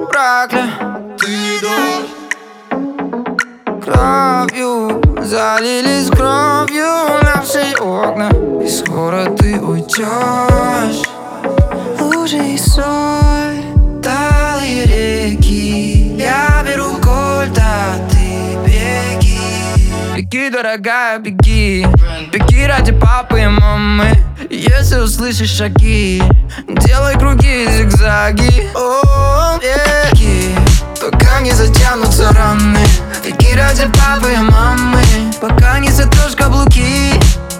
проклят. Ты не дашь. Кровью залились кровью наши окна, и скоро ты уйдешь. Лужи и соль, талые реки. Я беру кольт, а ты беги. Беги, дорогая, беги. Беги ради папы и мамы. Если услышишь шаги, делай круги, зигзаги. О, беги, пока не затянутся раны. Беги ради папы и мамы, пока не сотрешь каблуки.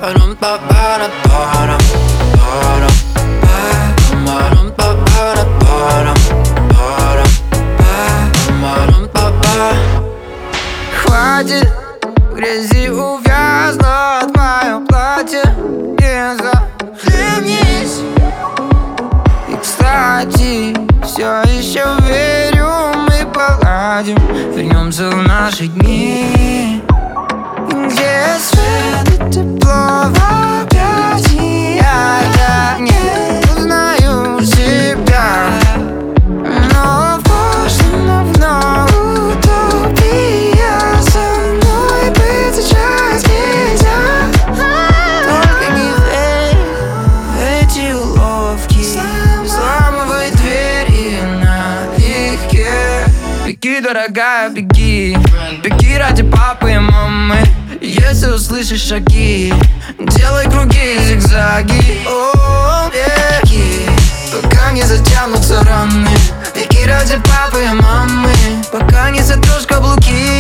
Хватит в грязи увязнуть мое платье. Не захлебнись. И, кстати, все еще верю, мы поладим. Вернемся в наши дни, где свет и тепло в объятиях. Я не узнаю себя, но в прошлом давно утопия. Со мной быть сейчас нельзя. Только не верь в эти уловки, взламывай двери налегке. Беги, дорогая, беги. Беги ради папы и мамы. Если услышишь шаги, делай круги, зигзаги. О, беги, пока не затянутся раны. Беги ради папы и мамы, пока не сотрешь каблуки.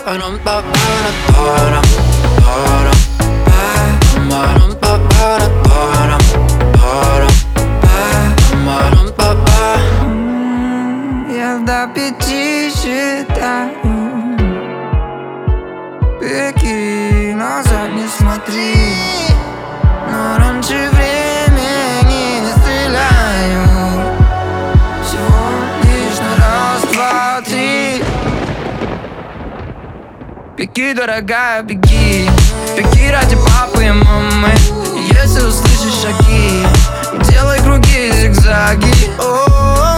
Я до 5 считаю. Беги, назад не смотри. Но раньше времени не стреляю. Всего лишь на раз, два, три. Беги, дорогая, беги. Беги ради папы и мамы. Если услышишь шаги, делай круги, зигзаги. О,